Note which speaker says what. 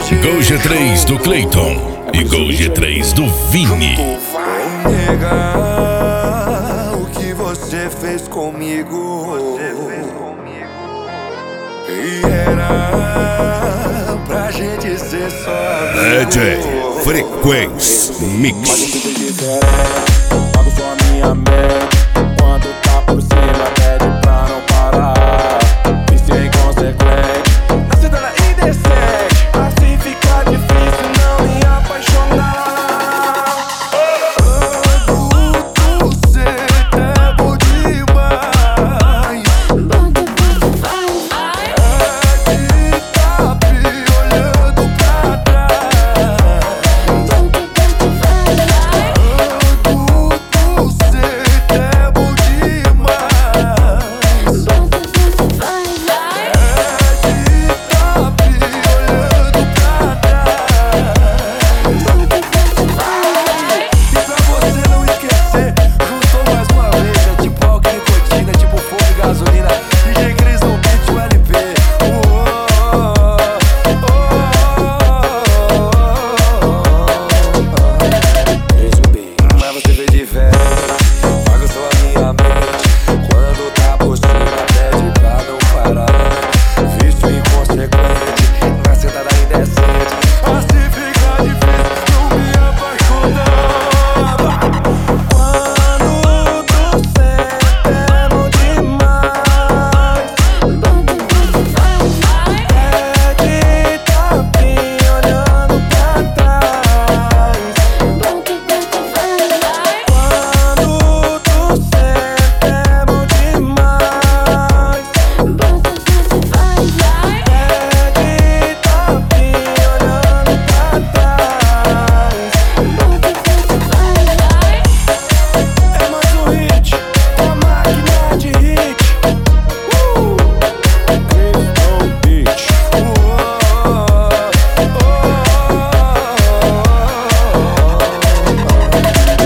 Speaker 1: Gol G3 do Cleiton e Gol G3 do Vini.
Speaker 2: Vai negar o que você fez comigo. E era pra gente ser só
Speaker 1: DJ Frequência Mix.
Speaker 2: Pago só a minha meta.